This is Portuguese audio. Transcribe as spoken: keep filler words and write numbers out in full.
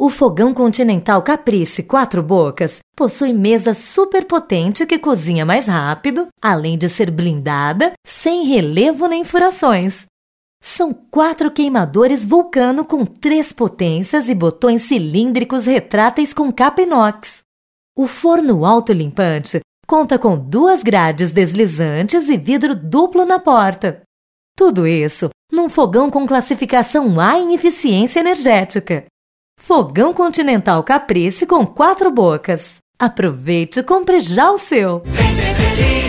O fogão Continental Caprice quatro bocas possui mesa super potente que cozinha mais rápido, além de ser blindada, sem relevo nem furações. São quatro queimadores Vulcano com três potências e botões cilíndricos retráteis com capa inox. O forno autolimpante conta com duas grades deslizantes e vidro duplo na porta. Tudo isso num fogão com classificação A em eficiência energética. Fogão Continental Caprice com quatro bocas. Aproveite e compre já o seu. Vem ser feliz.